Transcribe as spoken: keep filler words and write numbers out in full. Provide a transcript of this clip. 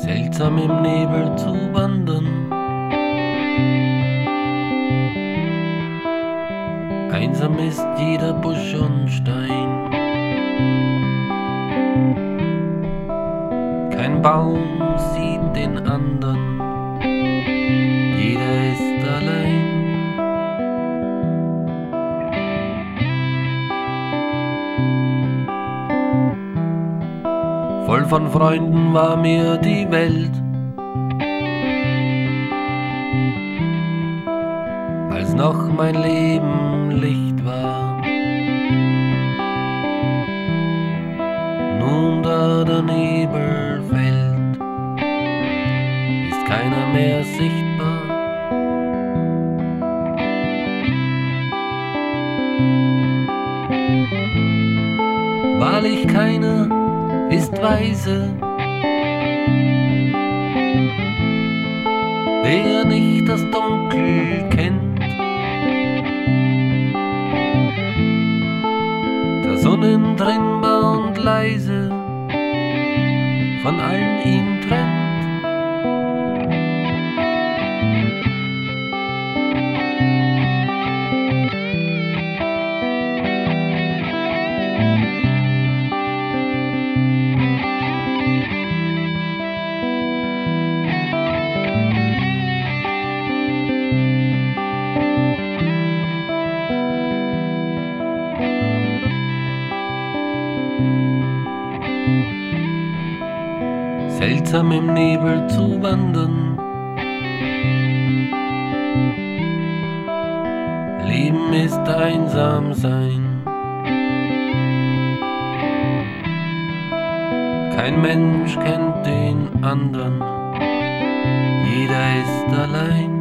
Seltsam im Nebel zu wandern, einsam ist jeder Busch und Stein, kein Baum sieht den anderen, jeder ist allein. Voll von Freunden war mir die Welt, als noch mein Leben Licht war. Nun da der Nebel fällt, ist keiner mehr sichtbar. Wahrlich keiner ist weise, der nicht das Dunkel kennt. Das unentrinnbar und leise von allen ihn trennt. Seltsam im Nebel zu wandern, Leben ist einsam sein, kein Mensch kennt den anderen, jeder ist allein.